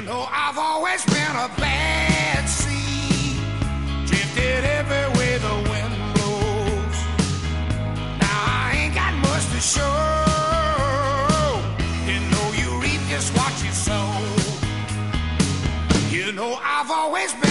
know I've always been a bad seed, drifted every way the wind blows. Now I ain't got much to show. You know you reap just what you sow. You know I've always been